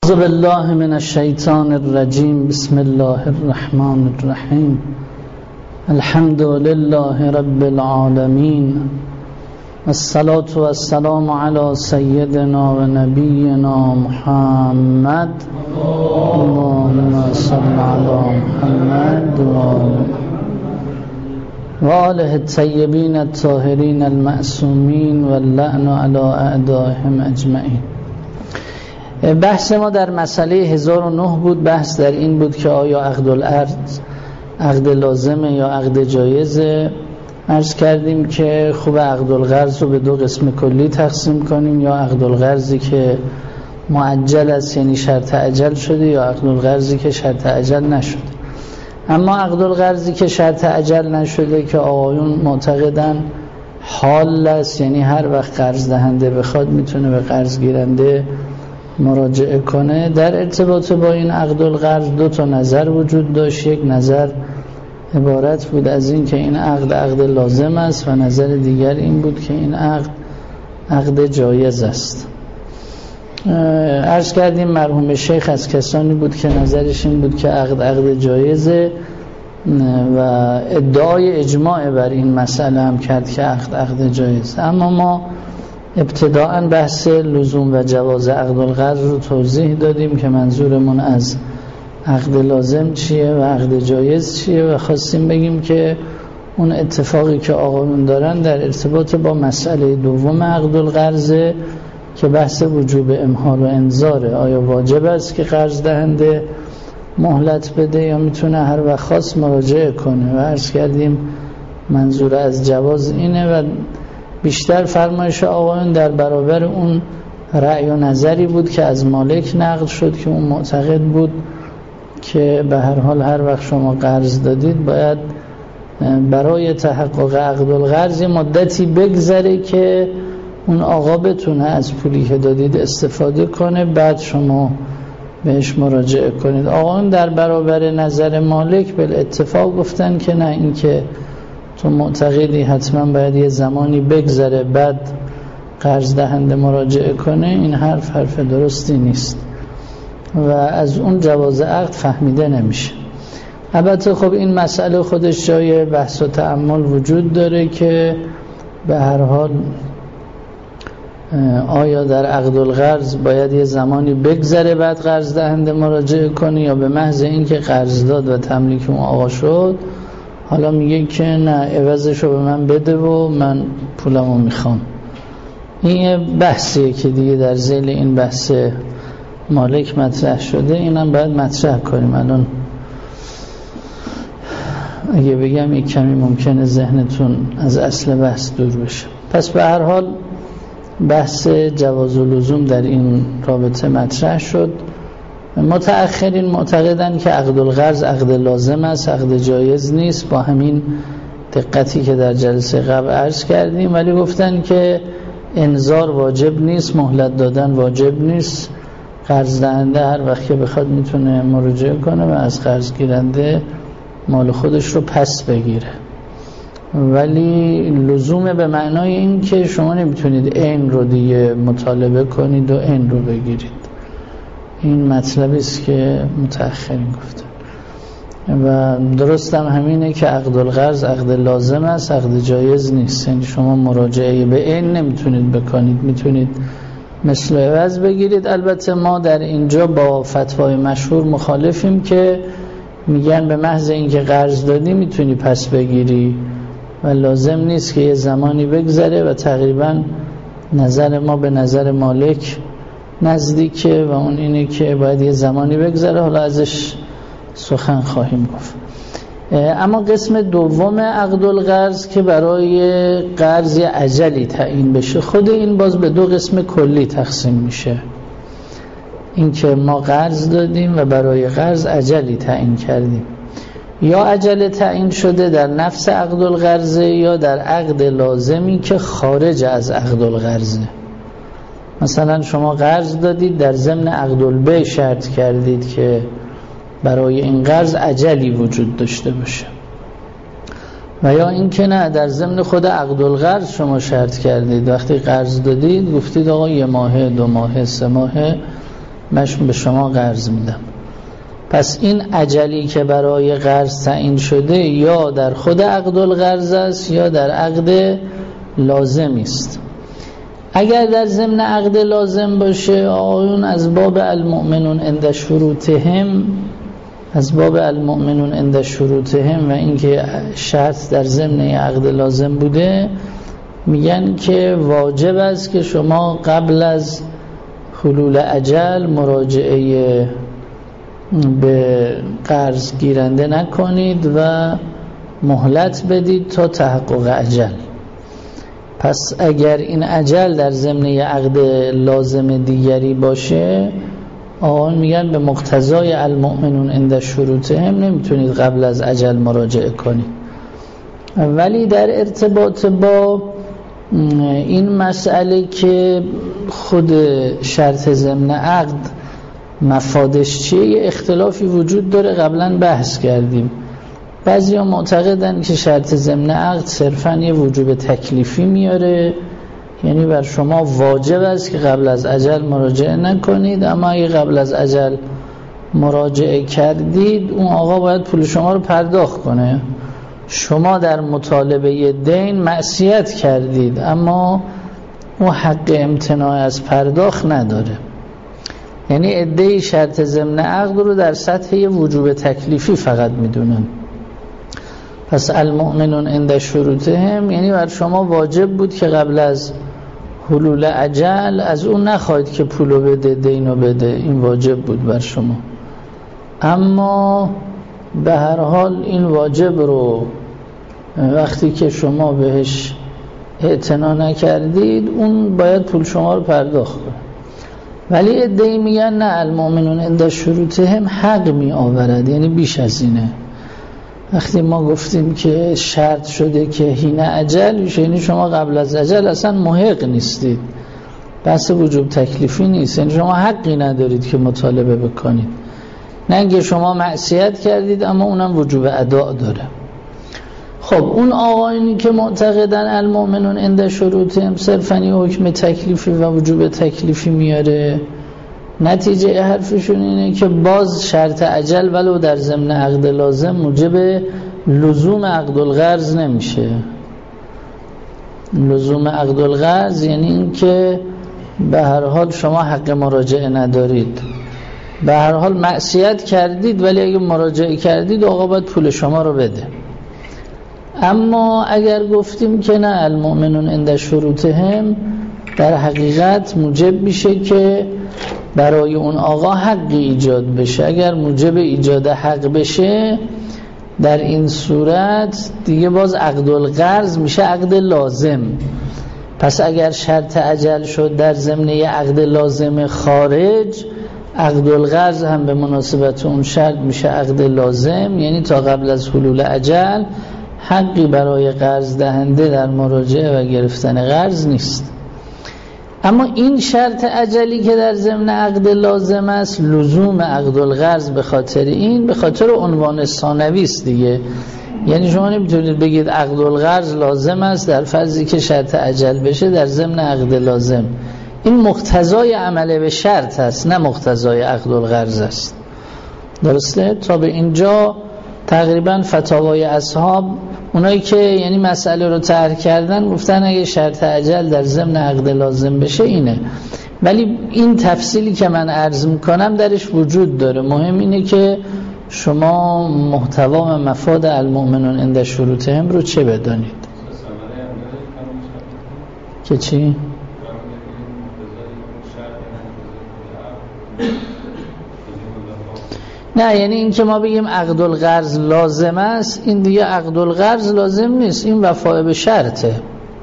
اعوذ بالله من الشیطان الرجیم. بسم الله الرحمن الرحیم. الحمد لله رب العالمین، الصلاة والسلام علی سیدنا و نبینا محمد. اللهم صل علی محمد و آله الطیبین الطاهرین المعصومین واللعن علی اعدائهم اجمعین. بحث ما در مسئله 1009 بود. بحث در این بود که آیا عقدالعرض عقد لازمه یا عقد جایزه. عرض کردیم که خوب عقدالقرض رو به دو قسم کلی تقسیم کنیم، یا عقدالقرضی که معجل است یعنی شرط اجل شده، یا عقدالقرضی که شرط اجل نشده. اما عقدالقرضی که شرط اجل نشده که آقایون معتقدن حال است، یعنی هر وقت قرض دهنده بخواد میتونه به قرض گیرنده مراجعه کنه. در ارتباط با این عقدالقرض دو تا نظر وجود داشت. یک نظر عبارت بود از این که این عقد لازم است و نظر دیگر این بود که این عقد جایز است. عرض کردیم مرحوم شیخ از کسانی بود که نظرش این بود که عقد جایزه و ادعای اجماع بر این مسئله هم کرد که عقد جایزه. اما ما ابتداءً بحث لزوم و جواز عقدالقرض رو توضیح دادیم که منظورمون از عقد لازم چیه و عقد جایز چیه و خواستیم بگیم که اون اتفاقی که آقایون دارن در ارتباط با مسئله دوم عقدالقرض که بحث وجوب امهال و انذاره. آیا واجب است که قرض دهنده مهلت بده یا میتونه هر وقت خواست مراجعه کنه؟ و عرض کردیم منظور از جواز اینه و بیشتر فرمایش آقایون در برابر اون رأی و نظری بود که از مالک نقل شد که اون معتقد بود که به هر حال هر وقت شما قرض دادید باید برای تحقق عقدالقرض مدتی بگذره که اون آقا بتونه از پولی که دادید استفاده کنه، بعد شما بهش مراجعه کنید. آقایون در برابر نظر مالک به اتفاق گفتن که نه، این که تو معتقدی حتما باید یه زمانی بگذره بعد قرض دهنده مراجعه کنه، این حرف درستی نیست و از اون جواز عقد فهمیده نمیشه. البته خب این مسئله خودش جای بحث و تأمل وجود داره که به هر حال آیا در عقدالقرض باید یه زمانی بگذره بعد قرض دهنده مراجعه کنه، یا به محض این که قرض داد و تملیک اون آقا شد حالا میگه که نه عوضشو به من بده و من پولمو میخوام. این بحثیه که دیگه در ذیل این بحث مالک مطرح شده، اینم باید مطرح کنیم. الان اگه بگم یک کمی ممکنه ذهنتون از اصل بحث دور بشه. پس به هر حال بحث جواز و لزوم در این رابطه مطرح شد. متأخرین معتقدن که عقدالقرض عقد لازم است، عقد جایز نیست، با همین دقتی که در جلسه قبل عرض کردیم، ولی گفتن که انذار واجب نیست، مهلت دادن واجب نیست، قرض دهنده هر وقت که بخواد میتونه مراجعه کنه و از قرض گیرنده مال خودش رو پس بگیره. ولی لزوم به معنای این که شما نمیتونید عین رو دیگه مطالبه کنید و عین رو بگیرید. این مطلبی است که متأخرین گفتن و درست هم همینه که عقدالقرض عقد لازم است، عقد جایز نیست. یعنی شما مراجعه به عین نمیتونید بکنید، میتونید مثل عوض بگیرید. البته ما در اینجا با فتوای مشهور مخالفیم که میگن به محض اینکه قرض دادی میتونی پس بگیری و لازم نیست که یه زمانی بگذره و تقریبا نظر ما به نظر مالک نزدیکه و اون اینه که باید یه زمانی بگذره. حالا ازش سخن خواهیم گفت. اما قسم دوم عقدالقرض که برای قرض اجلی تعیین بشه، خود این باز به دو قسم کلی تقسیم میشه. این که ما قرض دادیم و برای قرض اجلی تعیین کردیم، یا اجل تعیین شده در نفس عقدالقرض یا در عقد لازمی که خارج از عقدالقرضه. مثلا شما قرض دادید، در ضمن عقدالبیع شرط کردید که برای این قرض اجلی وجود داشته باشه، و یا این که نه، در ضمن خود عقدالقرض شما شرط کردید وقتی قرض دادید گفتید آقا 1 ماه 2 ماه 3 ماه من به شما قرض میدم. پس این اجلی که برای قرض تعیین شده یا در خود عقد القرض است یا در عقد لازمی است. اگر در ضمن عقد لازم باشه، آقایون از باب المؤمنون عند شروطهم، از باب المؤمنون عند شروطهم و اینکه شرط در ضمن عقد لازم بوده، میگن که واجب است که شما قبل از حلول اجل مراجعه به قرض گیرنده نکنید و مهلت بدید تا تحقق اجل. پس اگر این اجل در ضمن عقد لازم دیگری باشه، آقایان میگن به مقتضای المؤمنون عند شروطهم نمیتونید قبل از اجل مراجعه کنید. ولی در ارتباط با این مسئله که خود شرط ضمن عقد مفادش چیه، یه اختلافی وجود داره، قبلا بحث کردیم. بعضیا معتقدن که شرط ضمن عقد صرفاً یه وجوب تکلیفی میاره، یعنی بر شما واجب است که قبل از اجل مراجعه نکنید، اما اگه قبل از اجل مراجعه کردید اون آقا باید پول شما رو پرداخت کنه. شما در مطالبه دین معصیت کردید اما اون حق امتناع از پرداخت نداره. یعنی عده‌ای شرط ضمن عقد رو در سطح یه وجوب تکلیفی فقط میدونن. پس المؤمنون عند شروطهم یعنی بر شما واجب بود که قبل از حلول اجل از اون نخواهید که پولو بده، دینو بده، این واجب بود بر شما. اما به هر حال این واجب رو وقتی که شما بهش اعتنا نکردید اون باید پول شما رو پرداخت کنه. ولی عده‌ای میگن نه، المؤمنون عند شروطهم حق می آورد، یعنی بیش از اینه. وقتی ما گفتیم که شرط شده که حین اجل، یعنی شما قبل از اجل اصلا محق نیستید، بحث وجوب تکلیفی نیست، یعنی شما حقی ندارید که مطالبه بکنید. نه اینکه شما معصیت کردید اما اونم وجوب ادا داره. خب اون آقایونی که معتقدن المؤمنون عند شروطهم صرفاً حکم تکلیفی و وجوب تکلیفی میاره، نتیجه حرفشون اینه که باز شرط اجل ولو در ضمن عقد لازم موجب لزوم عقد القرض نمیشه. لزوم عقد القرض یعنی این که به هر حال شما حق مراجعه ندارید، به هر حال معصیت کردید ولی اگه مراجعه کردید آقا باید پول شما رو بده. اما اگر گفتیم که نه، المؤمنون عند شروطهم در حقیقت موجب میشه که برای اون آقا حقی ایجاد بشه. اگر موجب ایجاد حق بشه در این صورت دیگه باز عقد القرض میشه عقد لازم. پس اگر شرط اجل شد در ضمن عقد لازم خارج، عقد القرض هم به مناسبت اون شرط میشه عقد لازم، یعنی تا قبل از حلول اجل حقی برای قرض دهنده در مراجعه و گرفتن قرض نیست. اما این شرط اجلی که در ضمن عقد لازم است، لزوم عقد القرض به خاطر عنوان ثانوی است دیگه. یعنی شما نمیتونید بگید عقد القرض لازم است در فرضی که شرط اجل بشه در ضمن عقد لازم. این مقتضای عمل به شرط است، نه مقتضای عقد القرض است. درسته؟ تا به اینجا تقریبا فتاوای اصحاب، اونایی که یعنی مسئله رو طرح کردن، گفتن اگه شرط اجل در ضمن عقد لازم بشه اینه. ولی این تفصیلی که من عرض میکنم درش وجود داره. مهم اینه که شما محتوا و مفاد المؤمنون عند شروطهم رو چه بدانید. که چی؟ نه، یعنی این که ما بگیم عقد القرض لازم است، این دیگه عقد القرض لازم نیست، این وفای به شرطه.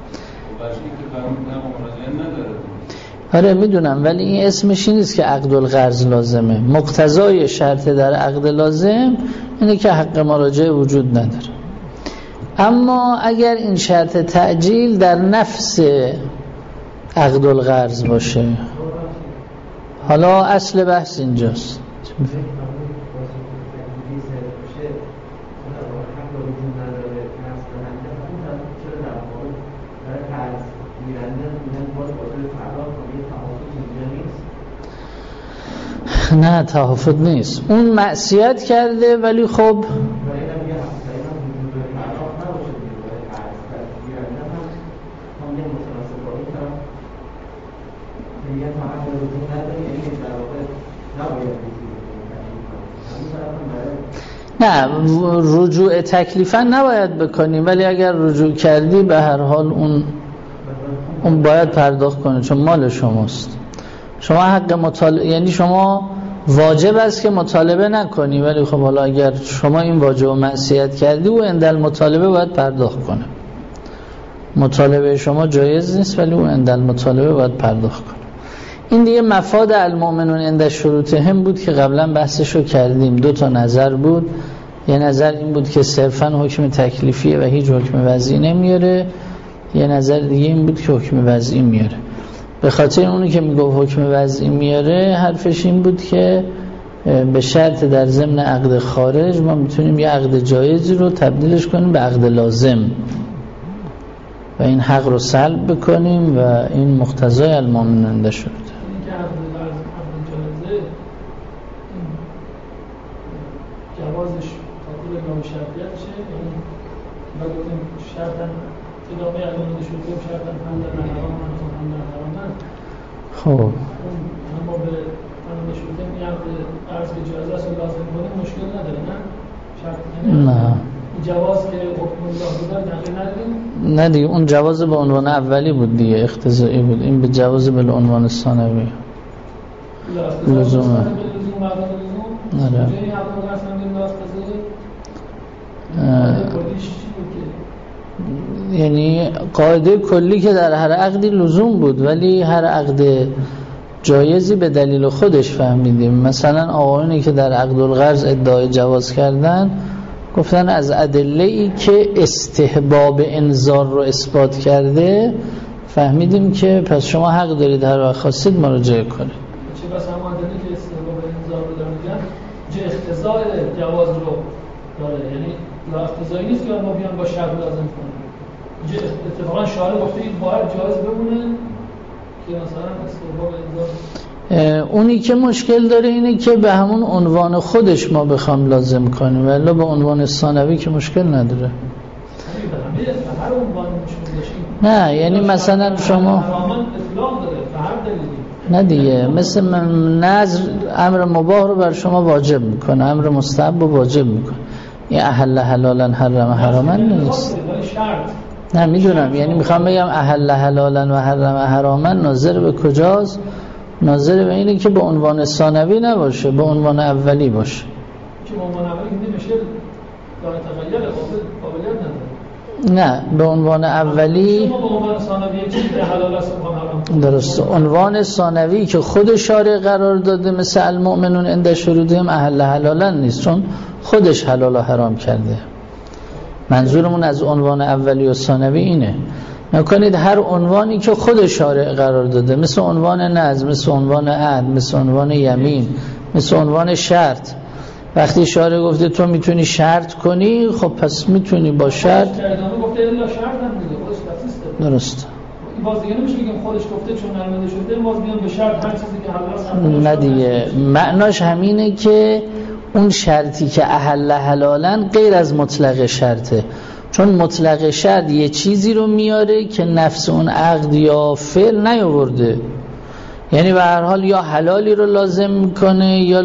آره میدونم، ولی این اسمش نیست که عقد القرض لازمه. مقتضای شرط در عقد لازم اینه که حق مراجعه وجود نداره. اما اگر این شرط تعجیل در نفس عقد القرض باشه، حالا اصل بحث اینجاست. نه تهافت نیست، اون معصیت کرده ولی خب نه رجوع تکلیفا نباید بکنیم، ولی اگر رجوع کردی به هر حال اون باید پرداخت کنه چون مال شماست. شما حق مطالبه، یعنی شما واجب است که مطالبه نکنی، ولی خب حالا اگر شما این واجب و معصیت کردی و اندل مطالبه باید پرداخت کنه. مطالبه شما جایز نیست ولی او اندل مطالبه باید پرداخت کنه. این دیگه مفاد المؤمنون عند شروطهم بود که قبلا بحثشو کردیم. 2 نظر بود. یه نظر این بود که صرفا حکم تکلیفیه و هیچ حکم وضعی نمیاره، یه نظر دیگه این بود که حکم وضعی میاره. به خاطر اونی که میگه حکم وضعی میاره حرفش این بود که به شرط در ضمن عقد خارج ما میتونیم یه عقد جایزی رو تبدیلش کنیم به عقد لازم و این حق رو سلب بکنیم و این مقتضای المؤمنون عند شروطهم. جوازش تطبیق نام شرطیت شه، یعنی ما گفتیم شرطاً ادامه علامت شروطه شرطاً حمل حرام حرام. خب اما به علامت شروطه میاد عرض به جواز است لازم کنیم مشکل نداره نه؟ شرط نه جواز که حکم الله بود دقیق نداریم. نه دیگه اون جواز به عنوان اولی بود دیگه، اقتضایی بود. این به جواز به عنوان ثانوی لزومه. نه یعنی قاعده کلی که در هر عقدی لزوم بود، ولی هر عقد جایزی به دلیل خودش فهمیدیم. مثلا آقایونی که در عقد القرض ادعای جواز کردن گفتن از ادله‌ای که استحباب انذار رو اثبات کرده فهمیدیم که پس شما حق دارید هر وقت خواستید مراجعه کنید. چه بس هم ادله که استحباب انذار رو دارن چه اقتضای جواز رو داره، یعنی اقتضایی نیست که ما بیان با شرط لازم کنیم. اتفاقا شارع گفته این باید جایز بمونه که مثلا استحباب انذار. اونی که مشکل داره اینه که به همون عنوان خودش ما بخوام لازم کنیم، ولی به عنوان ثانوی که مشکل نداره. نه یعنی مثلا شما نه دیگه مثل نظر امر مباح رو بر شما واجب میکنه، امر مستحب رو واجب میکنه. این احل حلالا حرم حراما نیست. نه میدونم، یعنی میخوام بگم احل حلالا و حرم حراما ناظر به کجاست؟ ناظر به اینه که به عنوان ثانوی نباشه، به عنوان اولی باشه. که به عنوان اولی میشه داره تغییر قابلیت نداره. نه به عنوان اولی شما به عنوان ثانوی چیزی حلال است و حرام. درست. عنوان ثانوی که خود شارع قرار داده مثل المؤمنون عند شروطهم احل حلالا نیست، چون خودش حلال و حرام کرده. منظورمون از عنوان اولی و ثانوی اینه. نکنید هر عنوانی که خود شارع قرار داده مثل عنوان نظم، مثل عنوان عهد، مثل عنوان یمین، مثل عنوان شرط، وقتی شارع گفته تو میتونی شرط کنی، خب پس میتونی با شرط. گفته الا شرط هم میگه خودش تخصیص داره. درست. این باز دیگه نمیشه بگیم خودش گفته چون نرمده شده باز میان به شرط هر چیزی که حلال است. نه دیگه معناش همینه که اون شرطی که احل حلالا غیر از مطلق شرطه، چون مطلق شرط یه چیزی رو میاره که نفس اون عقد یا فعل نیاورده، یعنی به هر حال یا حلالی رو لازم میکنه یا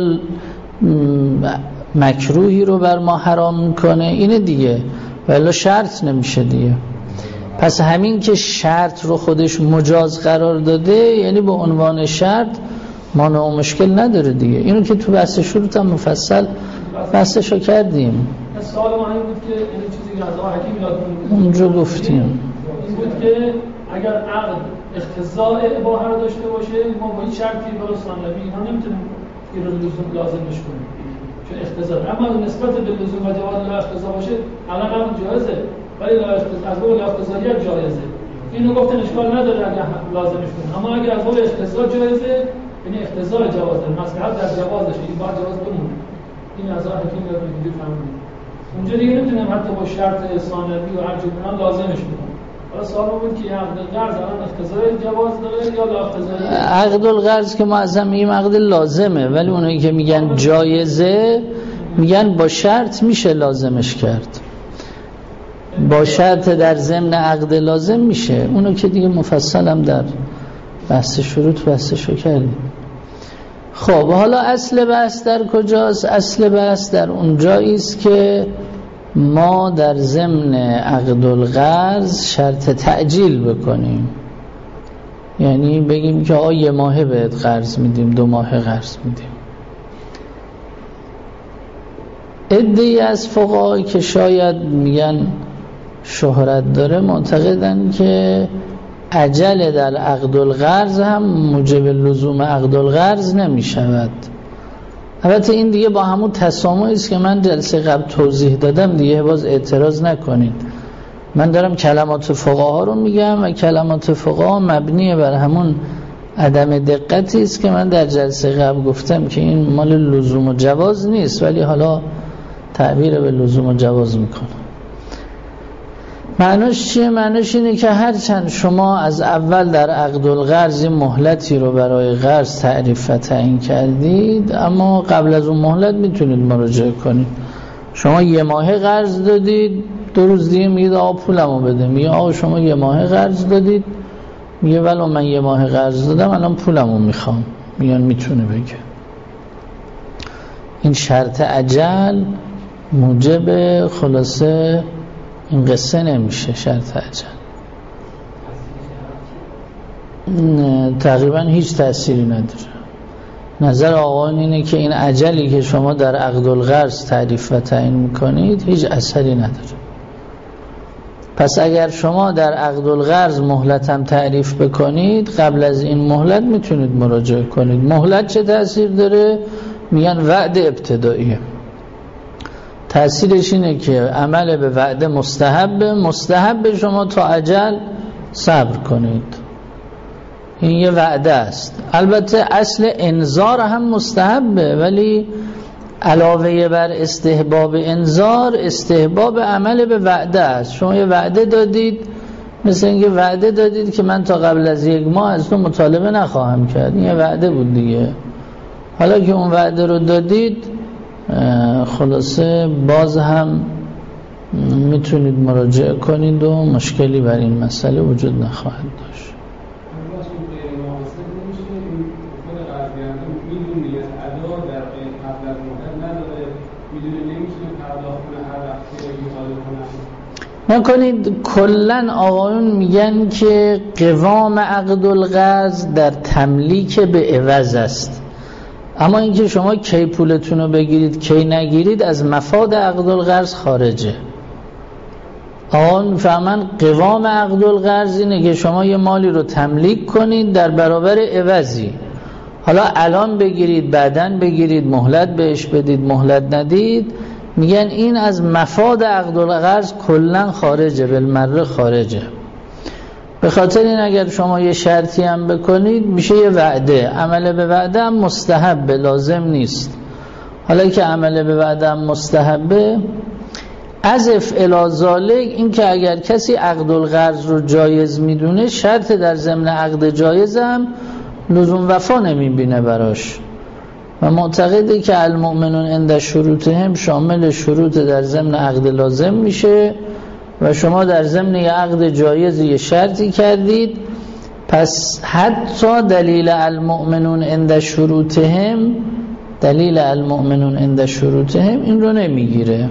مکروهی رو بر ما حرام میکنه، اینه دیگه، ولی شرط نمیشه دیگه. پس همین که شرط رو خودش مجاز قرار داده یعنی به عنوان شرط مانع و مشکل نداره دیگه. اینو که تو بحث شروط هم مفصل بحثشو کردیم. سوال ما این بود که این چیزی که از حکیم یاد اونجا گفتیم این بود که اگر عقد اقتضاء اباحه رو داشته باشه ما با این شرطی برای ثانوی اینا نمیتونیم این رو لزوم لازمش کنیم چون اقتضاء، اما نسبت به لزوم و جواز لا اقتضاء باشه الان هم جایزه ولی لا اقتضاء از باب اقتضاییت جایزه. اینو گفتن اشکال نداره اگر لازمش کنیم، اما اگر از باب اقتضاء جایزه یعنی اقتضاء جواز داره، مصلحت در جوازش این باید جواز بمونه. این از حکیم یاد میگیره فهمید. اونجا دیگه نمیتونیم حتی با شرط ثانوی و هر چیزی لازمش کنیم. سوال بود که عقد قرض الان اقتضای جواز داره یا لا اقتضای؟ عقد القرض که ما اصلا میگیم عقد لازمه، ولی اونایی که میگن جایزه میگن با شرط میشه لازمش کرد، با شرط در ضمن عقد لازم میشه. اونو که دیگه مفصل هم در بحث شروط بحثشو کردیم. خب حالا اصل بحث در کجاست؟ اصل بحث در اون جاییست که ما در ضمن عقد القرض شرط تعجیل بکنیم، یعنی بگیم که یه ماهه بهت قرض میدیم، 2 ماه قرض میدیم. عده‌ای از فقها که شاید میگن شهرت داره معتقدن که عجل در عقد القرض هم موجب لزوم عقد القرض نمی شود. البته این دیگه با همون تسامحی است که من جلسه قبل توضیح دادم، دیگه باز اعتراض نکنید. من دارم کلمات فقها رو میگم و کلمات فقها مبنی بر همون عدم دقتی است که من در جلسه قبل گفتم که این مال لزوم و جواز نیست، ولی حالا تعبیر به لزوم و جواز میکنم. معناش چیه؟ معناش اینه که هرچند شما از اول در عقد القرض مهلتی رو برای قرض تعریف و تعیین کردید، اما قبل از اون مهلت میتونید مراجعه کنید. شما 1 ماه قرض دادید، 2 روز دیگه میگید پولمو بده، میگه شما 1 ماه قرض دادید، میگه ولو من 1 ماه قرض دادم الان پولمو میخوام، میگن میتونه بگه. این شرط عجل موجب خلاصه این قصه نمیشه. شرط عجل تقریبا هیچ تأثیری نداره. نظر آقایان اینه که این عجلی که شما در عقد القرض تعریف و تعیین میکنید هیچ اثری نداره. پس اگر شما در عقد القرض مهلت هم تعریف بکنید، قبل از این مهلت میتونید مراجعه کنید. مهلت چه تأثیر داره؟ میگن وعده ابتداییه. تأثیرش اینه که عمل به وعده مستحب شما تا اجل صبر کنید. این یه وعده است. البته اصل انذار هم مستحبه، ولی علاوه بر استحباب انذار، استحباب عمل به وعده است. شما یه وعده دادید، مثل اینکه وعده دادید که من تا قبل از 1 ماه از تو مطالبه نخواهم کرد. این یه وعده بود دیگه. حالا که اون وعده رو دادید، خلاصه باز هم میتونید مراجعه کنید و مشکلی بر این مسئله وجود نخواهد داشت. نکنید کلن آقایون میگن که قوام عقد القرض در تملیک به عوض است، اما اینکه شما کی پولتون رو بگیرید کی نگیرید از مفاد عقد القرض خارجه. آن فهمن قوام عقد القرض اینه که شما یه مالی رو تملیک کنید در برابر عوضی. حالا الان بگیرید، بعدن بگیرید، مهلت بهش بدید، مهلت ندید، میگن این از مفاد عقد القرض کلن خارجه، بالمره خارجه. به خاطر این اگر شما یه شرطی هم بکنید میشه یه وعده. عمل به وعده هم مستحب، لازم نیست. حالا که عمل به وعده هم مستحبه، اضف الی ذالک این که اگر کسی عقد القرض رو جایز میدونه، شرط در ضمن عقد جایز هم لزوم وفا نمیبینه براش و معتقده که المؤمنون عند شروطهم شامل شروط در ضمن عقد لازم میشه و شما در ضمن یه عقد جایز یه شرطی کردید، پس حتی دلیل المؤمنون عند شروطهم، دلیل المؤمنون عند شروطهم این رو نمیگیره.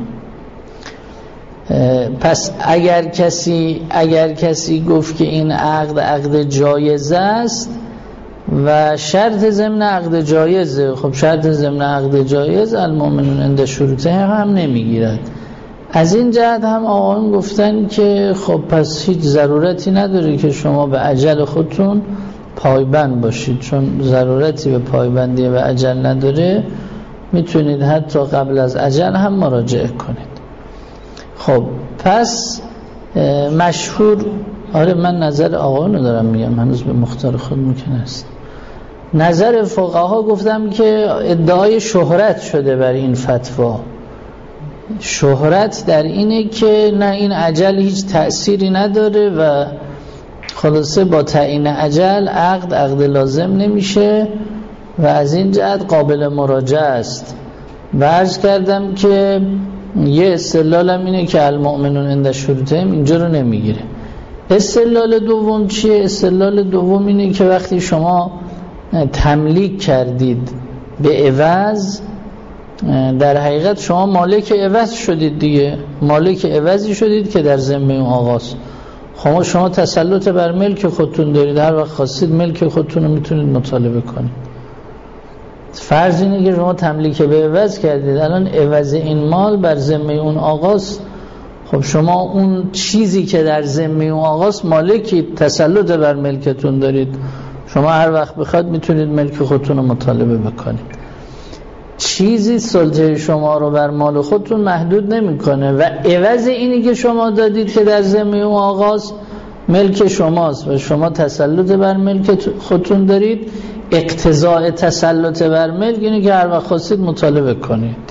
پس اگر کسی گفت که این عقد جایز است و شرط ضمن عقد جایزه، خب شرط ضمن عقد جایز المؤمنون عند شروطهم هم نمیگیرد. از این جهت هم آقایون گفتن که خب پس هیچ ضرورتی نداره که شما به اجل خودتون پایبند باشید، چون ضرورتی به پایبندی به اجل نداره، میتونید حتی قبل از اجل هم مراجعه کنید. خب پس مشهور، آره من نظر آقایون رو دارم میگم، هنوز به مختار خود ممکن است. نظر فقها گفتم که ادعای شهرت شده بر این فتوا، شهرت در اینه که نه این اجل هیچ تأثیری نداره و خلاصه با تعیین اجل عقد لازم نمیشه و از این جهت قابل مراجعه است. و عرض کردم که یه استدلالم اینه که المؤمنون عند شروطهم اینجا رو نمیگیره. استدلال دوم چیه؟ استدلال دوم اینه که وقتی شما تملیک کردید به عوض، در حقیقت شما مالک عوض شدید دیگه، مالک عوضی شدید که در ذمه اون آقاست. شما تسلط بر ملک خودتون دارید، هر وقت خواستید ملک خودتون رو میتونید مطالبه کنید. فرض اینه که شما تملیک به عوض کردید، الان عوض این مال بر ذمه اون آقاست. خب شما اون چیزی که در ذمه اون آقاست مالکید، تسلط بر ملکتون دارید، شما هر وقت بخواد میتونید ملک خودتون رو مطالبه بکنید. چیزی سلطه شما رو بر مال خودتون محدود نمیکنه و عوض اینی که شما دادید که در ذمه اون آقاست ملک شماست و شما تسلط بر ملک خودتون دارید. اقتضاء تسلط بر ملک اینه که هر وقت خواستید مطالبه کنید.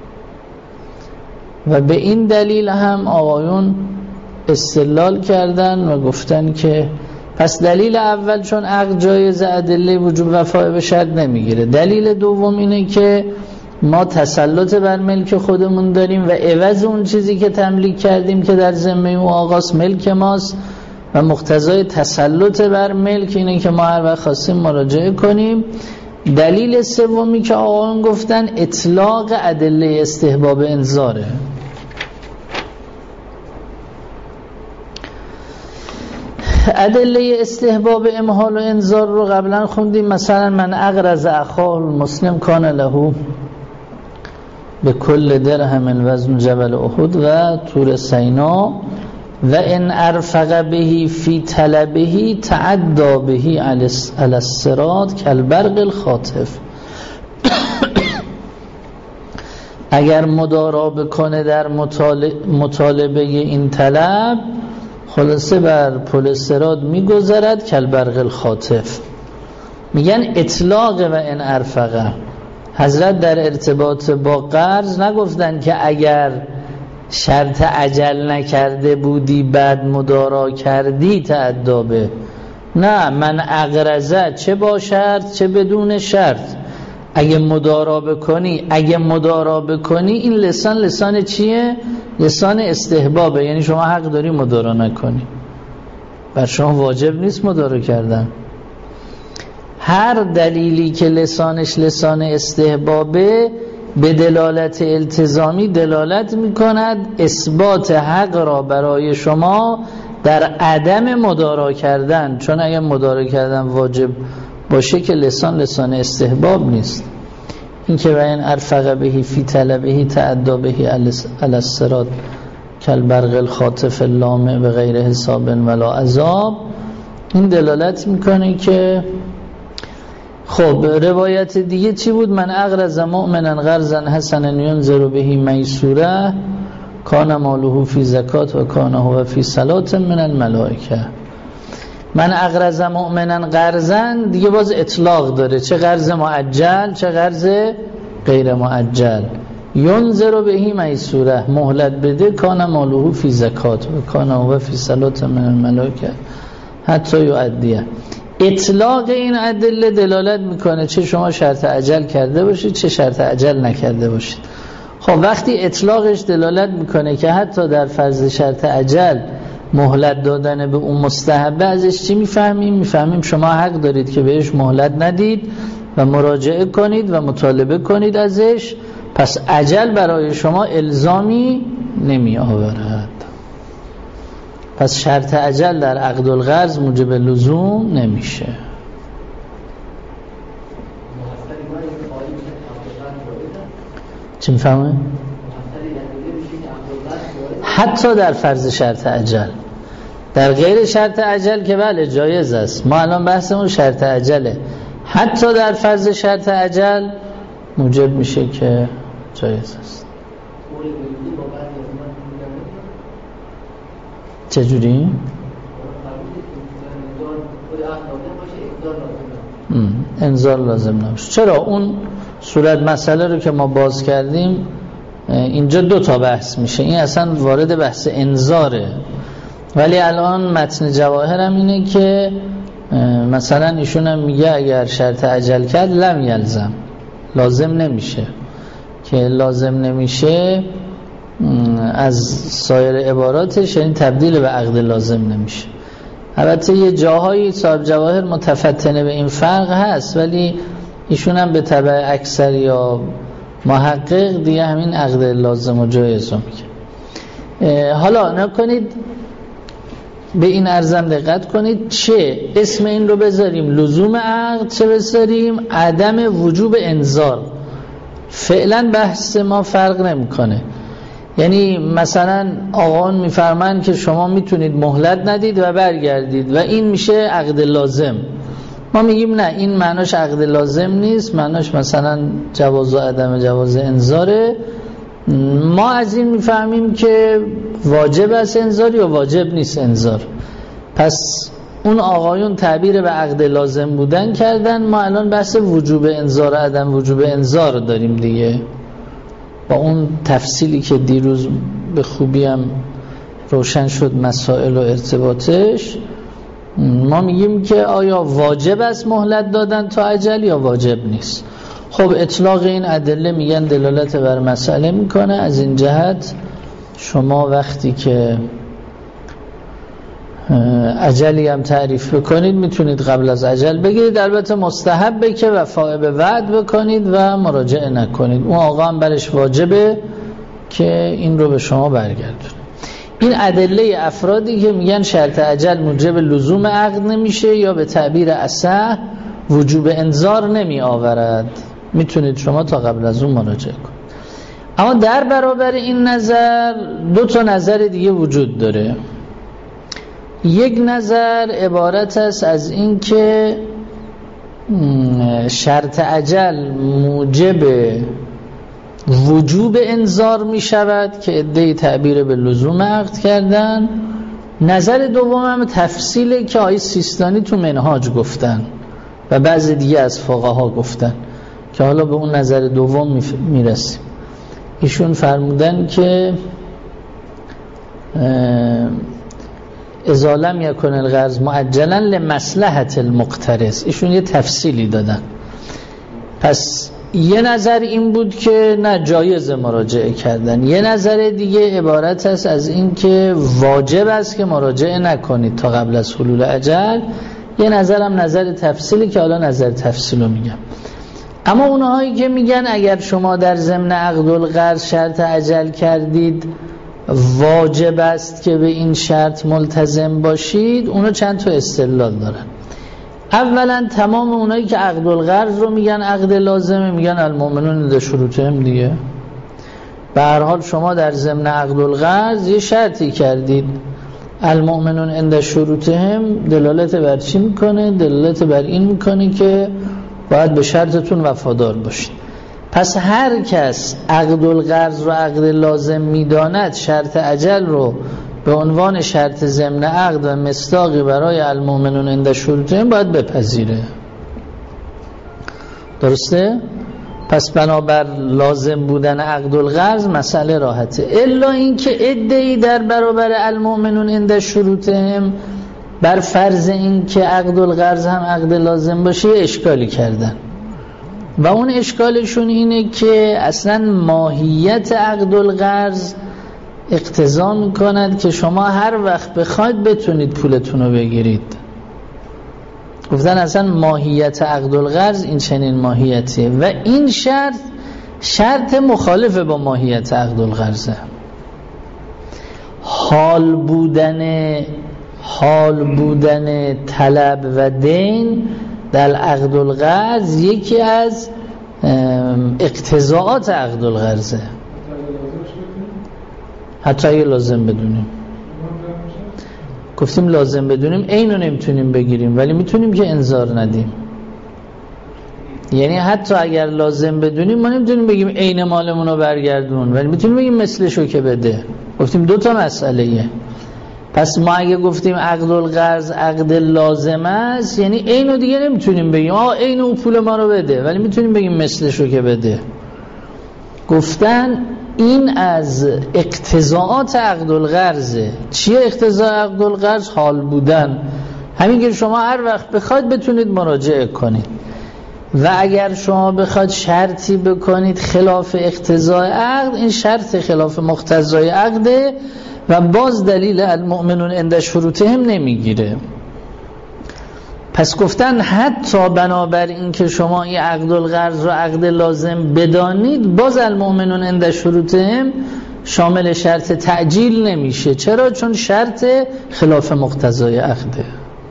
و به این دلیل هم آقایون استدلال کردن و گفتن که پس دلیل اول چون عقد جایز ادله وجوب وفای به شرط نمیگیره. دلیل دوم اینه که ما تسلط بر ملک خودمون داریم و عوض اون چیزی که تملیک کردیم که در ذمه اون آقاست ملک ماست و مقتضای تسلط بر ملک اینه که ما هر وقت خواستیم مراجعه کنیم. دلیل سومی که آقایون گفتن اطلاق ادله استحباب انذاره. ادله استحباب امهال و انذار رو قبلا خوندیم. مثلا من اقرض اخاه المسلم کان له به کل درهم وزن جبل احد و طور سینا و ان ارفق بهی فی طلبه تعدى بهی علی الصراط کالبرق الخاطف. اگر مدارا بکنه در مطالبه این طلب خلاصه بر پل صراط میگذرد کالبرق الخاطف. میگن اطلاق و ان ارفقه. حضرت در ارتباط با قرض نگفتن که اگر شرط اجل نکرده بودی بعد مدارا کردی تعدی به. نه، من اقرضه چه با شرط چه بدون شرط اگه مدارا بکنی این لسان چیه؟ لسان استحبابه، یعنی شما حق داری مدارا نکنی، بر شما واجب نیست مدارا کردن. هر دلیلی که لسانش لسان استحبابه به دلالت التزامی دلالت میکند اثبات حق را برای شما در عدم مدارا کردن، چون اگر مدارا کردن واجب باشه که لسان استحباب نیست. این که این ارفق بهی فی طلبه تعدی بهی علی الصراط کالبرق الخاطف اللامع به غیر حساب ولا عذاب، این دلالت میکنه که خب روایت دیگه چی بود؟ من اقرض مؤمنا قرضا حسنا ينذر به میسوره کان ماله فی زکات و کان هو فی صلات من الملائکه. من اقرض مؤمنا قرضا دیگه باز اطلاق داره، چه قرض معجل چه قرض غیر معجل. ینذر به میسوره، مهلت بده، کان ماله فی زکات و کان هو فی صلات من الملائکه حتی یؤدیه. اطلاق این ادله دلالت میکنه چه شما شرط اجل کرده باشید چه شرط اجل نکرده باشید. خب وقتی اطلاقش دلالت میکنه که حتی در فرض شرط اجل مهلت دادن به اون مستحبه، ازش چی میفهمیم؟ میفهمیم شما حق دارید که بهش مهلت ندید و مراجعه کنید و مطالبه کنید ازش، پس اجل برای شما الزامی نمی آورد. پس شرط اجل در عقد القرض موجب لزوم نمیشه. چی میفهمه؟ حتی در فرض شرط اجل. در غیر شرط اجل که بله جایز است، ما الان بحثمون شرط اجله. حتی در فرض شرط اجل موجب میشه که جایز است. چجوری؟ انذار لازم نباشه. چرا؟ اون صورت مسئله رو که ما باز کردیم اینجا 2 تا بحث میشه. این اصلا وارد بحث انذاره، ولی الان متن جواهر هم اینه که مثلا ایشون هم میگه اگر شرط عجل کرد لم یلزم، لازم نمیشه. که لازم نمیشه از سایر عباراتش یعنی تبدیل به عقد لازم نمیشه. البته یه جاهایی صاحب جواهر متفتنه به این فرق هست، ولی ایشون هم به تبع اکثر یا محقق دیگه همین عقد لازم و جایز رو میگه. حالا نکنید به این ارزم دقت کنید، چه اسم این رو بذاریم لزوم عقد، چه بذاریم عدم وجوب انذار، فعلا بحث ما فرق نمیکنه. یعنی مثلا آقایان میفرمایند که شما میتونید مهلت ندید و برگردید و این میشه عقد لازم. ما میگیم نه، این معناش عقد لازم نیست، معناش مثلا جواز و عدم جواز انذاره. ما از این میفهمیم که واجب است انذار یا واجب نیست انذار. پس اون آقایون تعبیر به عقد لازم بودن کردن، ما الان بحث وجوب انذار و عدم وجوب انذار رو داریم دیگه، با اون تفصیلی که دیروز به خوبی هم روشن شد مسائل و ارتباطش. ما میگیم که آیا واجب است مهلت دادن تا اجل یا واجب نیست. خب اطلاق این ادله میگن دلالت بر مسئله میکنه. از این جهت شما وقتی که اجلی هم تعریف بکنید میتونید قبل از اجل بگیرید. البته مستحبه که وفا به وعد بکنید و مراجعه نکنید. اون آقا هم برش واجبه که این رو به شما برگردونه. این ادله افرادی که میگن شرط اجل موجب لزوم عقد نمیشه یا به تعبیر اصح وجوب انذار نمی آورد، میتونید شما تا قبل از اون مراجعه کنید. اما در برابر این نظر 2 تا نظر دیگه وجود داره. یک نظر عبارت است از این که شرط اجل موجب وجوب انذار می شود که ادعای تعبیر به لزوم عقد کردن. نظر دوم هم تفصیله که آقای سیستانی تو منهاج گفتن و بعضی دیگه از فقها گفتن که حالا به اون نظر دوم میرسیم. ایشون فرمودن که اذا لم یکن القرض معجلا لمصلحت المقترض. ایشون یه تفصیلی دادن. پس یه نظر این بود که نه، جایز مراجعه کردن. یه نظر دیگه عبارت است از این که واجب است که مراجعه نکنید تا قبل از حلول اجل. یه نظرم نظر تفصیلی که حالا نظر تفصیل رو میگم. اما اونهایی که میگن اگر شما در ضمن عقد القرض شرط اجل کردید واجب است که به این شرط ملتزم باشید، اونا چند تا استدلال دارن. اولا تمام اونایی که عقد القرض رو میگن عقد لازمه، میگن المؤمنون عند شروطهم دیگه. به هر حال شما در ضمن عقد القرض یه شرطی کردید، المؤمنون عند شروطهم دلالت بر چی میکنه؟ دلالت بر این میکنه که باید به شرطتون وفادار باشید. پس هر کس عقد القرض رو عقد لازم میداند، شرط اجل رو به عنوان شرط ضمن عقد و مصداقی برای المؤمنون عند شروطهم باید بپذیره. درسته؟ پس بنابر لازم بودن عقد القرض مسئله راحته. الا اینکه ادعی در برابر المؤمنون عند شروطهم بر فرض این که عقد القرض هم عقد لازم باشه اشکالی کردن و اون اشکالشون اینه که اصلا ماهیت عقد القرض اقتضا میکند که شما هر وقت بخواید بتونید پولتون رو بگیرید. گفتن اصلا ماهیت عقد القرض این چنین ماهیتیه و این شرط مخالف با ماهیت عقد القرضه. حال بودن طلب و دین در عقد القرض یکی از اقتضاعات عقد القرضه. حتی اگه لازم بدونیم، گفتیم لازم بدونیم اینو نمیتونیم بگیریم ولی میتونیم که انذار ندیم. یعنی حتی اگر لازم بدونیم ما نمیتونیم بگیم عین مالمون رو برگردون، ولی میتونیم بگیم مثلشو که بده. گفتیم 2 تا مسئله. پس ما اگه گفتیم عقد القرض عقد لازم است، یعنی اینو دیگه نمیتونیم بگیم اینو پول ما رو بده، ولی میتونیم بگیم مثلشو که بده. گفتن این از اقتضاعات عقد القرضه. چیه اقتضاع عقد القرض؟ حال بودن، همین که شما هر وقت بخواید بتونید مراجعه کنید. و اگر شما بخواید شرطی بکنید خلاف اقتضاء عقد، این شرط خلاف مقتضای عقده و باز دلیل المؤمنون عند شروطهم نمیگیره. پس گفتن حتی بنابر این که شما این عقد القرض رو عقد لازم بدانید، باز المؤمنون عند شروطهم شامل شرط تعجیل نمیشه. چرا؟ چون شرط خلاف مقتضای عقده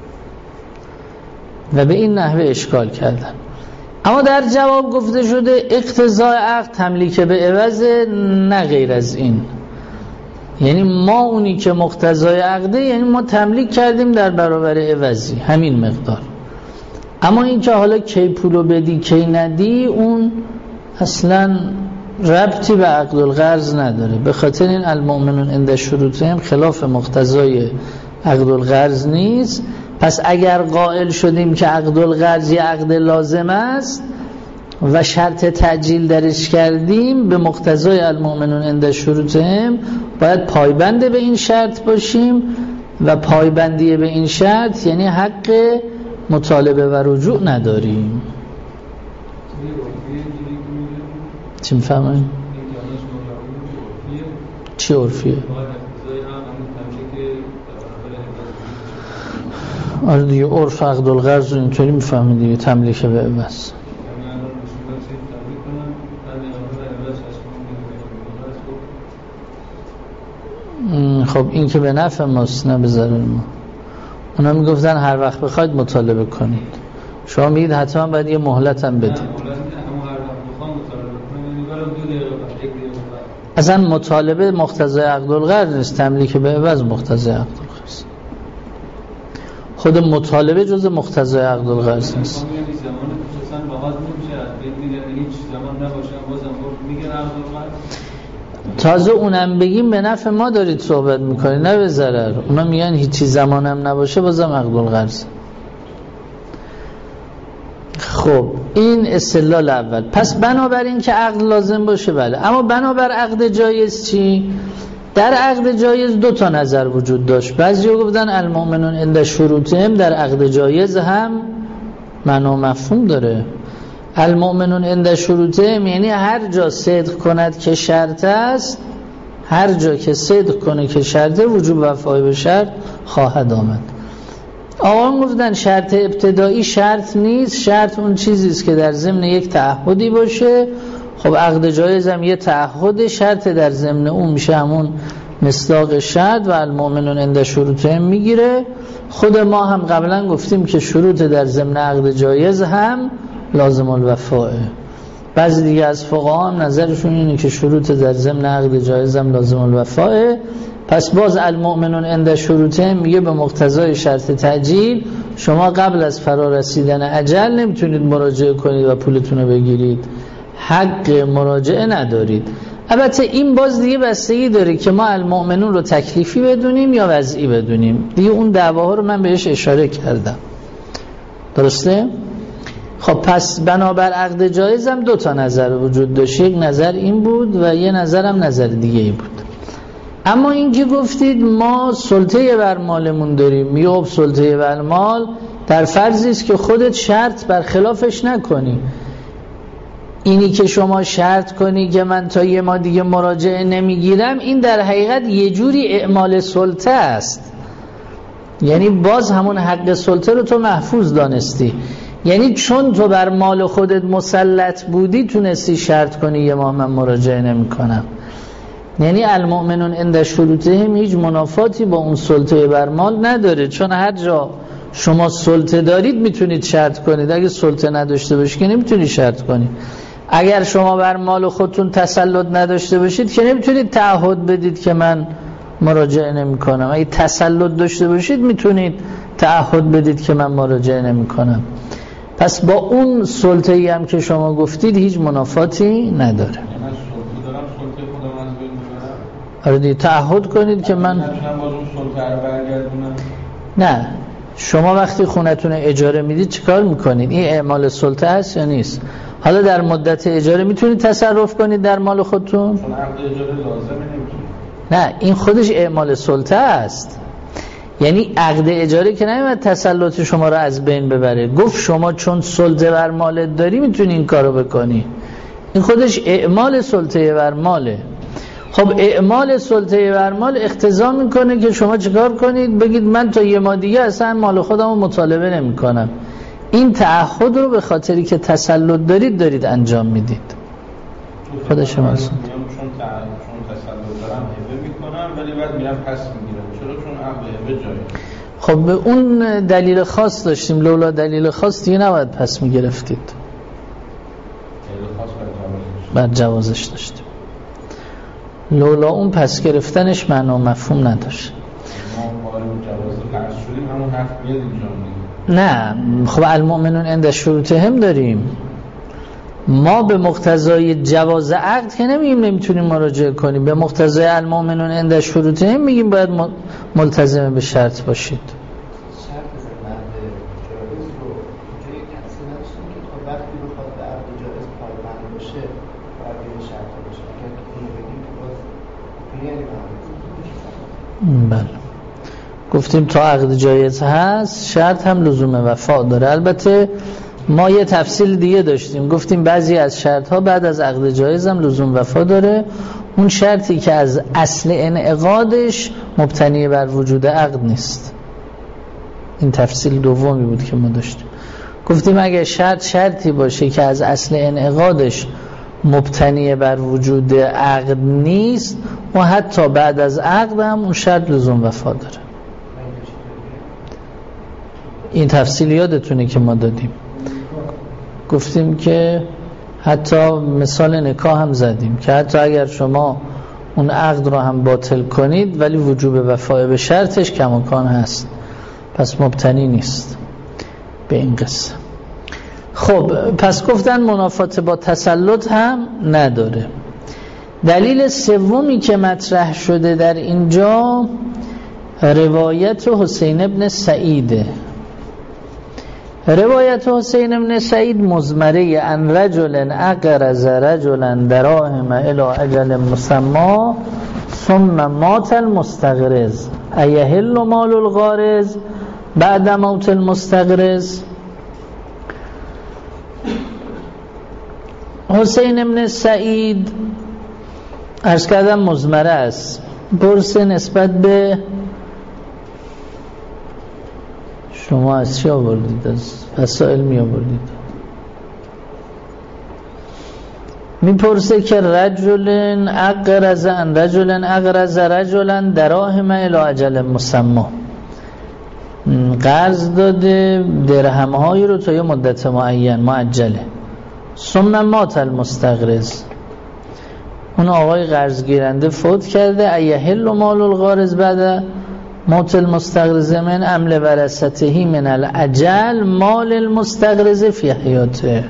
و به این نحوه اشکال کردن. اما در جواب گفته شده اقتضای عقد تملیک به عوض، نه غیر از این. یعنی ما اونی که مقتضای عقده، یعنی ما تملیک کردیم در برابر عوضی، همین مقدار. اما این که حالا کی پولو بدی کی ندی، اون اصلا ربطی به عقد القرض نداره. به خاطر این المؤمنون عند شروطهم خلاف مقتضای عقد القرض نیست. پس اگر قائل شدیم که عقد القرض یه عقد لازم است و شرط تعجیل درش کردیم، به مقتضای المؤمنون عند شروطهم باید پایبند به این شرط باشیم و پایبندی به این شرط یعنی حق مطالبه و رجوع نداریم. چی میفهمید؟ چی عرفیه؟ آره دیگه، عرف عقد القرض رو اینطوری میفهمید دیگه، تملیک به عوض. خب این که به نفع ماست نه به ضرر ما. اونا میگفتن هر وقت بخواید مطالبه کنید، شما میگید حتما باید یه مهلت هم بدید. اصلا مطالبه مقتضای عقد القرض نیست، تملیک به عوض مقتضای عقد القرض. خود مطالبه جز مقتضای عقد القرض نیست. تازه اونم بگیم به نفع ما دارید صحبت میکنید نه به ضرر. اونا میگن هیچی زمانم نباشه بازم عقد القرض. خب این استدلال اول. پس بنابراین که عقد لازم باشه بله، اما بنابر عقد جایز چی؟ در عقد جایز دو تا نظر وجود داشت. بعضی گفتن المؤمنون عند شروطهم در عقد جایز هم معنا مفهوم داره. المؤمنون عند شروطهم یعنی هر جا صدق کند که شرط است، هر جا که صدق کنه که شرطه، وجوب وفای به شرط خواهد آمد. آقایان گفتن شرط ابتدایی شرط نیست، شرط اون چیزی است که در ضمن یک تعهدی باشه. خب عقد جایز هم یه تعهد، شرط در ضمن اون میشه همون مصداق شرط و المؤمنون عند شروطهم میگیره. خود ما هم قبلا گفتیم که شروط در ضمن عقد جایز هم لازم الوفاه. بعضی دیگه از فقها هم نظرشون اینه که شروط در ضمن عقد جایز هم لازم الوفاه. پس باز المؤمنون عند شروطهم میگه به مقتضای شرط تعجیل شما قبل از فرا رسیدن اجل نمیتونید مراجعه کنید و پولتون رو بگیرید، حق مراجعه ندارید. البته این باز دیگه بستگی داره که ما المؤمنون رو تکلیفی بدونیم یا وضعی بدونیم دیگه. اون دعواها رو من بهش اشاره کردم، درسته؟ خب پس بنابر عقد جایز هم دو تا نظر وجود داشت. یک نظر این بود و یه نظر هم نظر دیگه ای بود. اما این که گفتید ما سلطه بر مالمون داریم، میگه سلطه بر مال در فرضی است که خودت شرط بر خلافش نکنی. اینی که شما شرط کنی که من تا یه ما دیگه مراجعه نمیگیرم، این در حقیقت یه جوری اعمال سلطه است. یعنی باز همون حق سلطه رو تو محفوظ دانستی، یعنی چون تو بر مال خودت مسلط بودی تونستی شرط کنی یه ماه من مراجعه نمی کنم. یعنی المؤمنون عند شروطهم هیچ منافاتی با اون سلطه بر مال نداره، چون هر جا شما سلطه دارید میتونید شرط کنید. اگه سلطه نداشته باشید که نمیتونید شرط کنید. اگر شما بر مال خودتون تسلط نداشته باشید که نمیتونید تعهد بدید که من مراجعه نمی کنم. اگه تسلط داشته باشید میتونید تعهد بدید که من مراجعه نمی کنم. پس با اون سلطه‌ای هم که شما گفتید هیچ منافاتی نداره. آره دیگه تعهد کنید که من نه. شما وقتی خونتون اجاره میدید چیکار میکنید؟ این اعمال سلطه هست یا نیست؟ حالا در مدت اجاره میتونید تصرف کنید در مال خودتون؟ چون عقد اجاره لازمه نمیتونید. نه، این خودش اعمال سلطه است. یعنی عقد اجاره که نمیاد تسلط شما رو از بین ببره، گفت شما چون سلطه بر مالت داری میتونی این کارو بکنی. این خودش اعمال سلطه بر ماله. خب اعمال سلطه بر مال اقتضا میکنه که شما چیکار کنید؟ بگید من تا یه ماه دیگه اصلا مال خودم رو مطالبه نمی کنم. این تعهد رو به خاطری که تسلط دارید انجام میدید. خود شما هستید. چون تسلط دارم هبه میکنم ولی بعد میرم پس میگیرم. چرا؟ چون عقد هبه جایی. خب به اون دلیل خاص داشتیم، لولا دلیل خاص دیگه نباید پس میگرفتید. دلیل خاص بر جوازش داشتیم. لولا اون پس گرفتنش معنی و مفهوم نداشت. ما با جواز قرض شدیم همون حرف میاد اینجا دیگه. نه، خب المؤمنون عند شروطهم داریم. ما به مقتضای جواز عقد که نمیگیم نمیتونیم مراجعه کنیم، به مقتضای المؤمنون عند شروطهم میگیم باید ملتزم به شرط باشید. شرط زمانه جایز رو جایی کسی نشون که تا وقتی بخواد به عقد جایز پایبند باشه باید به شرط باشه. اگر اینو بگیم که باز بله، گفتیم تا عقد جایز هست شرط هم لزوم وفا داره. البته ما یه تفصیل دیگه داشتیم، گفتیم بعضی از شرط ها بعد از عقد جایز هم لزوم وفا داره. اون شرطی که از اصل انعقادش مبتنی بر وجود عقد نیست. این تفصیل دومی بود که ما داشتیم. گفتیم اگه شرطی باشه که از اصل انعقادش مبتنی بر وجود عقد نیست و حتی بعد از عقد هم اون شرط لزوم وفا داره. این تفصیل یادتونه که ما دادیم، گفتیم که حتی مثال نکاح هم زدیم که حتی اگر شما اون عقد رو هم باطل کنید ولی وجوب وفای به شرطش کماکان هست، پس مبتنی نیست به این قصه. خب پس گفتن منافات با تسلط هم نداره. دلیل سومی که مطرح شده در اینجا روایت حسین ابن سعیده. روایت حسین ابن سعید مزمره ان رجل اقرض رجلا دراهم الى اجل مسمى ثم مات المستقرض ایحل مال القارض بعد موت المستقرض. حسین ابن سعید عرض کردم مزمره است، برسه نسبت به شما از چی آوردید؟ از فسائل می آوردید. میپرسه که رجل اقرض ان رجل اقرض رجلا دراهم الی اجل مسمى، قرض داده درهم‌هایی رو تا یه مدت معین معجله. ثم مات المستقرض، اون آقای قرض گیرنده فوت کرده. ایحل مال القارض بعد موت المستقرض من عمل ورثته من الاجل مال المستقرض فی حیاته.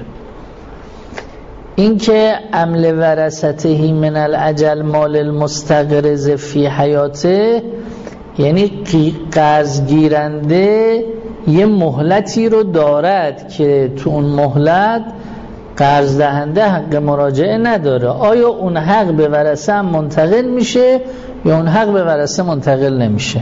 این که عمل ورثته من الاجل مال المستقرض فی حیاته یعنی قرض گیرنده یه مهلتی رو دارد که تو اون مهلت قرض دهنده حق مراجعه نداره. آیا اون حق به ورثه هم منتقل میشه یا اون حق به ورثه منتقل نمیشه؟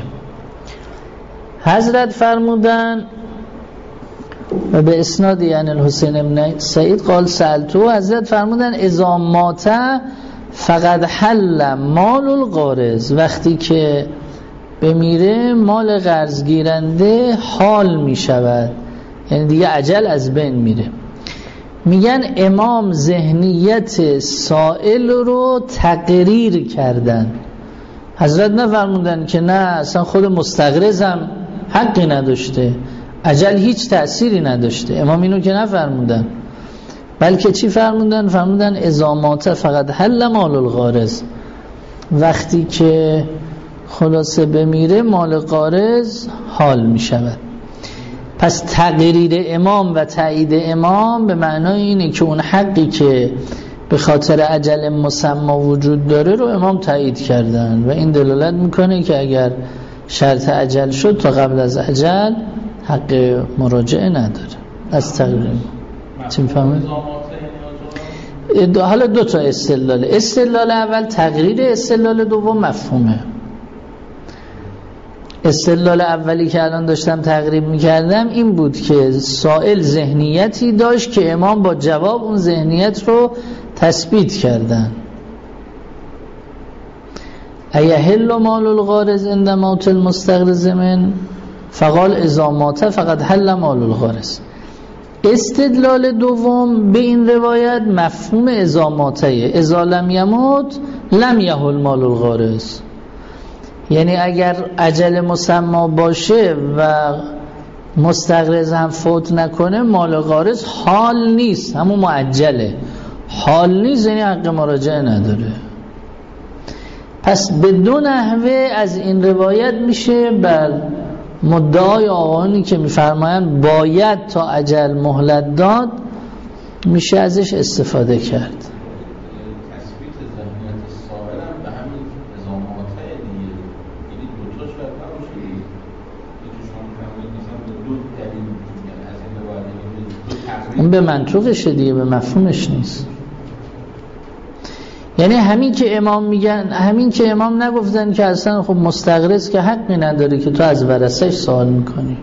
حضرت فرمودن و به اسناد یعنی الحسین ابن سعید قال سألتو، حضرت فرمودن اذا مات فقد حل مال القارض، وقتی که بمیره مال قرض گیرنده حال می شود، یعنی دیگه اجل از بین میره. میگن امام ذهنیت سائل رو تقریر کردن. حضرت نفرمودن که نه اصلا خود مستقرض هم حقی نداشته، اجل هیچ تأثیری نداشته. امام اینو که نفرمودن، بلکه چی فرمودن؟ فرمودن اذا مات فقط حل مال القارض، وقتی که خلاصه بمیره مال قارض حال می شود. پس تقریر امام و تایید امام به معنای اینه که اون حقی که به خاطر اجل مسمى وجود داره رو امام تایید کردن و این دلالت میکنه که اگر شرط اجل شد تا قبل از اجل حق مراجعه نداره. از تقریر چی میفهمید؟ حالا دو تا استدلال اول تقریر، استدلال دوم مفهومه. استدلال اولی که الان داشتم تقریب میکردم این بود که سائل ذهنیتی داشت که امام با جواب اون ذهنیت رو تثبیت کردن. ایحل مال الغارض عند موت المستغرض من فقال اذا مات فقد حل مال الغارض. استدلال دوم به این روایت مفهوم اذا ماته، اذا لم یموت لم یحل مال الغارض، یعنی اگر اجل مسمى باشه و مستغرض هم فوت نکنه مال غارض حال نیست، همون معجله حال نیست، یعنی حق مراجعه نداره. پس به دو نحوه از این روایت میشه بر مدعای آقایانی که میفرمایند باید تا اجل مهلت داد میشه ازش استفاده کرد. اون به منطوقشه دیگه، به مفهومش نیست. یعنی همین که امام میگن، همین که امام نگفتن که اصلا خب مستغرض که حقی نداره که تو از ورثه‌اش سوال میکنی.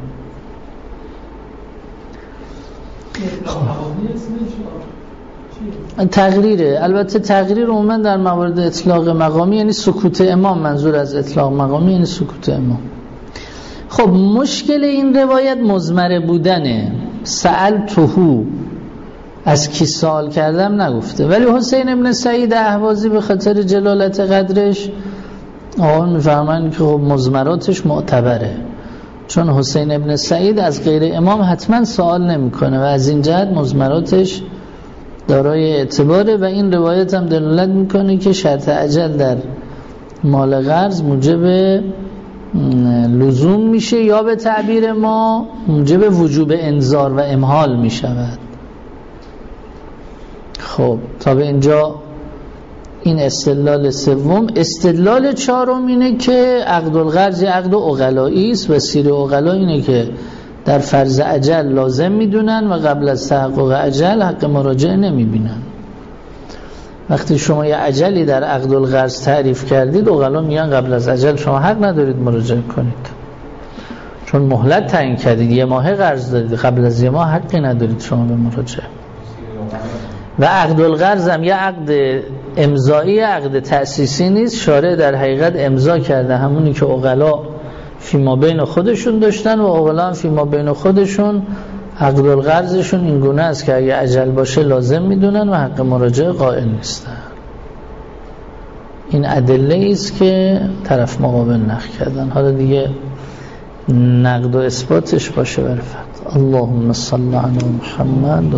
تقریره. البته تقریر عموما در موارد اطلاق مقامی یعنی سکوت امام، منظور از اطلاق مقامی یعنی سکوت امام. خب مشکل این روایت مضمره بودنه. سألتهو، از کی سوال کردم نگفته، ولی حسین ابن سعید اهوازی به خاطر جلالت قدرش آقا میفهمن که خب مضمراتش معتبره، چون حسین ابن سعید از غیر امام حتما سوال نمیکنه و از این جهت مضمراتش دارای اعتباره و این روایت هم دلالت میکنه که شرط اجل در مال قرض موجب لزوم میشه یا به تعبیر ما موجب وجوب انذار و امهال میشود. خب تا به اینجا این استدلال سوم. استدلال چهارم اینه که عقد القرض عقد عقلایی است و سیر عقلا اینه که در فرض اجل لازم میدونن و قبل از تحقق اجل حق مراجعه نمیبینن. وقتی شما یه اجلی در عقد القرض تعریف کردید عقلا میگن قبل از اجل شما حق ندارید مراجعه کنید، چون مهلت تعیین کردید، یه ماه قرض دادید، قبل از یه ماه حقی ندارید شما به مراجعه. و عقد القرض هم یه عقد امضایی، عقد تأسیسی نیست. شارع در حقیقت امضا کرده، همونی که عقلا فیما بین خودشون داشتن و عقلا هم فیما بین خودشون عقد القرضشون این گونه است که اگه اجل باشه لازم میدونن و حق مراجعه قائل نیستن. این ادله است که طرف مقابل نقل کردن. حالا دیگه نقد و اثباتش باشه برفت. اللهم صل علی محمد.